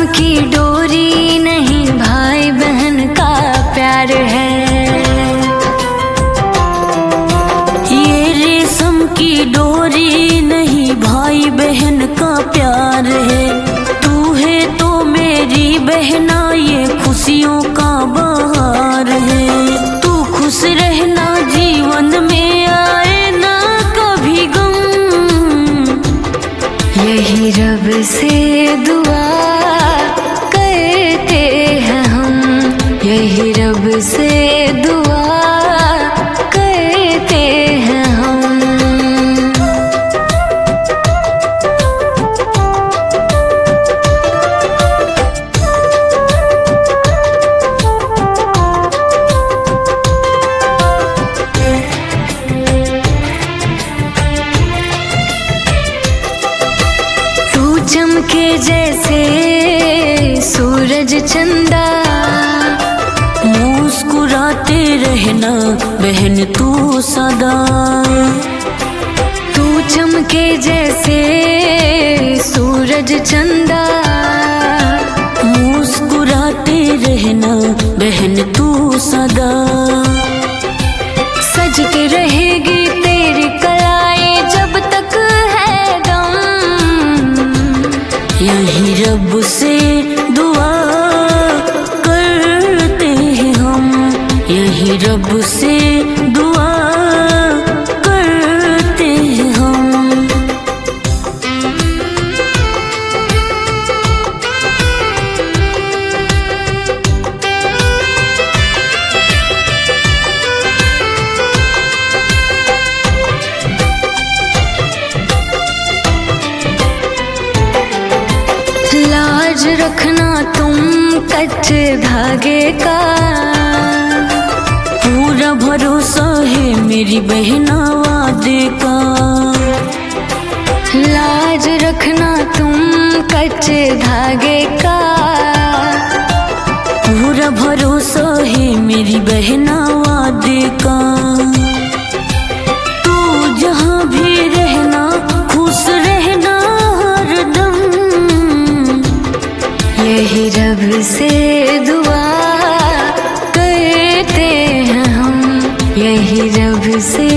की डोरी नहीं भाई बहन का प्यार है। ये रेशम की डोरी नहीं भाई बहन का प्यार है। तू है तो मेरी बहना ये खुशियों का बहार है। तू खुश रहना जीवन में आए ना कभी गम। यही रब से दुआ करते हैं हम। यही रब से दुआ करते हैं हम। तू चमके जैसे सूरज चंदा, मुस्कुराते रहना बहन तू सदा। तू चमके जैसे सूरज चंदा, मुस्कुराते रहना बहन तू सदा। सजती रहेगी तेरी कलाई जब तक है दम। यही रब से दुआ करते हैं हम। यही रब से दुआ करते हैं हम। लाज रखना तुम कच्चे धागे का, पूरा भरोसा है मेरी बहना वादे का। लाज रखना तुम कच्चे धागे का, पूरा भरोसा है मेरी बहना वादे का। तू जहाँ भी रहना खुश रहना हरदम। यही रब से दुआ करते हैं हम। यही रब से